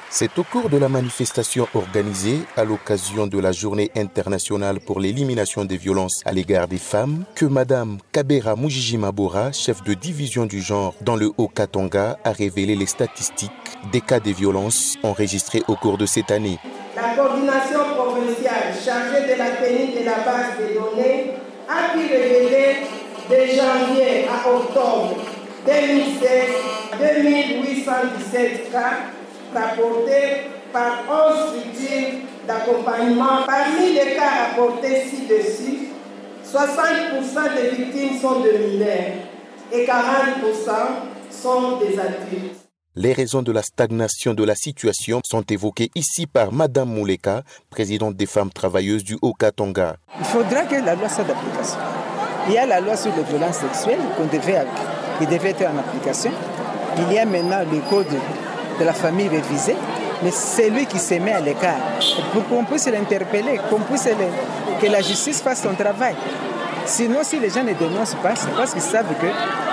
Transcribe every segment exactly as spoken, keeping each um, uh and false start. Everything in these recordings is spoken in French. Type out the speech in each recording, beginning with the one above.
C'est au cours de la manifestation organisée à l'occasion de la Journée internationale pour l'élimination des violences à l'égard des femmes que Madame Kabera Mujijimabora, chef de division du genre dans le Haut-Katanga, a révélé les statistiques des cas de violences enregistrés au cours de cette année. La coordination provinciale chargée de la tenue de la base des données a pu révéler de janvier à octobre deux mille seize deux mille huit cent dix-sept cas rapportés par onze structures d'accompagnement. Parmi les cas rapportés ci-dessus, soixante pour cent des victimes sont de mineurs et quarante pour cent sont des adultes. Les raisons de la stagnation de la situation sont évoquées ici par Madame Mouleka, présidente des femmes travailleuses du Haut-Katanga. Il faudra que la loi soit d'application. Il y a la loi sur les violences sexuelles qu'on devait, qui devait être en application. Il y a maintenant le code de la famille révisé, mais c'est lui qui se met à l'écart. Pour qu'on puisse l'interpeller, qu'on puisse le, que la justice fasse son travail. Sinon, si les gens ne dénoncent pas, c'est parce qu'ils savent que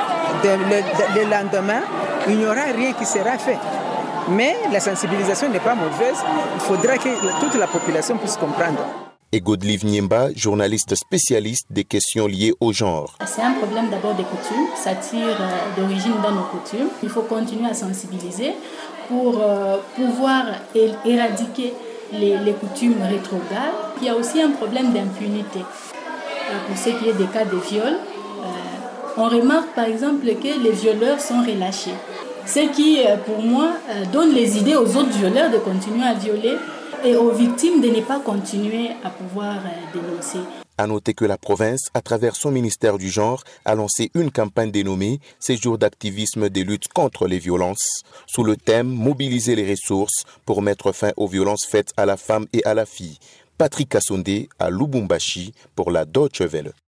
le, le lendemain, il n'y aura rien qui sera fait. Mais la sensibilisation n'est pas mauvaise. Il faudra que toute la population puisse comprendre. Et Godelive Niemba, journaliste spécialiste des questions liées au genre. C'est un problème d'abord des coutumes, ça tire d'origine dans nos coutumes. Il faut continuer à sensibiliser pour euh, pouvoir éradiquer les, les coutumes rétrogrades. Il y a aussi un problème d'impunité. Pour ce qui est des cas de viol, euh, on remarque par exemple que les violeurs sont relâchés. Ce qui, pour moi, donne les idées aux autres violeurs de continuer à violer et aux victimes de ne pas continuer à pouvoir dénoncer. À noter que la province, à travers son ministère du genre, a lancé une campagne dénommée « Séjours d'activisme des luttes contre les violences » sous le thème « Mobiliser les ressources pour mettre fin aux violences faites à la femme et à la fille ». Patrick Kassondé à Lubumbashi pour la Deutsche Welle.